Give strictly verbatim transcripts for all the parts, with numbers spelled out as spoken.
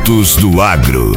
brutos do agro.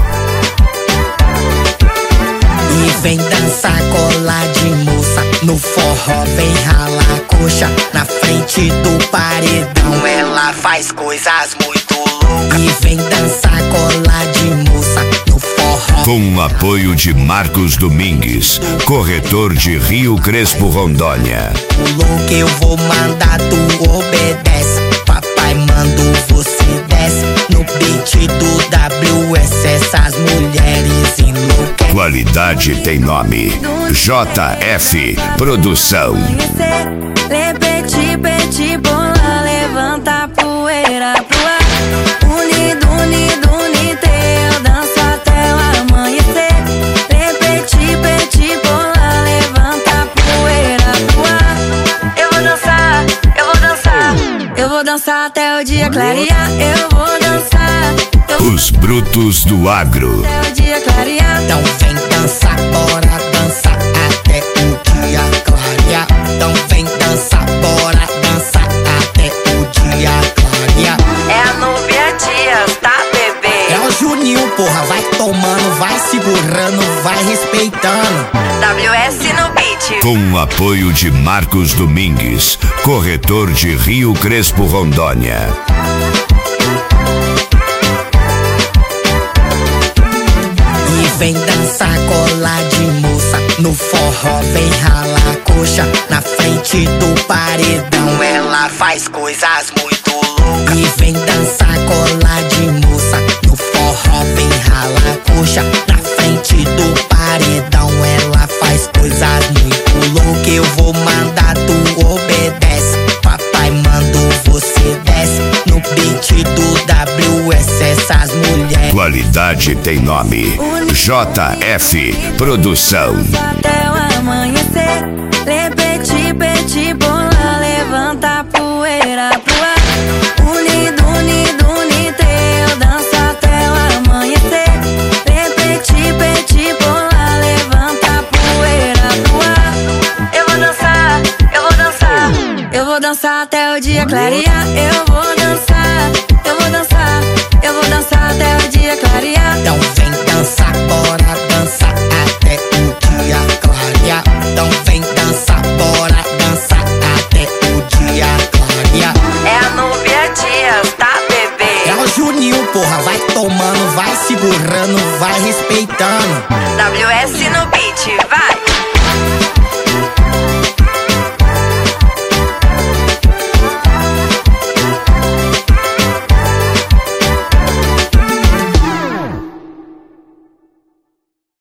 E vem dançar colar de moça, no forró vem ralar a coxa. Na frente do paredão ela faz coisas muito loucas. E vem dançar colar de moça, no forró. Com o apoio de Marcos Domingues, corretor de Rio Crespo, Rondônia. O louco eu vou mandar, tu obedece. Papai mando, você desce. No beat do W S essas mulheres enlouquecem. Qualidade tem nome, J F Produção. Lepete, pete, bola, levanta a poeira pro ar. Unido, unido, unido, eu danço até o amanhecer. Lepete, pete, bola, levanta a poeira pro ar. Eu vou dançar, eu vou dançar, eu vou dançar até o dia clarear. Eu vou dançar, eu vou Os brutos do agro. até o dia clarear. Então vem dançar, bora dançar até o dia clarear. Então vem dançar, bora dançar até o dia clarear. É a Núbia Dias, tá, bebê? É o Juninho, porra, vai tomando, vai segurando, vai respeitando. W S no beat. Com o apoio de Marcos Domingues, corretor de Rio Crespo, Rondônia. E vem dançar colar de moça, no forró vem ralar a coxa. Na frente do paredão ela faz coisas muito loucas. E vem dançar colar de moça, no forró vem ralar a coxa. Na frente do paredão ela faz coisas muito loucas. Eu vou mandar, tu obedece. Papai mandou, você desce. No beat do W S essas mulheres. Qualidade tem nome, J F Produção. Até o amanhecer. Lepete, pete, bola, levanta a poeira pro ar. Unido, unido, unido, eu danço até o amanhecer. Lepete, pete, bola, levanta a poeira pro ar. Eu vou dançar, eu vou dançar, eu vou dançar até o dia clarear. Eu vou dançar, eu vou dançar, eu vou dançar até o dia clarear.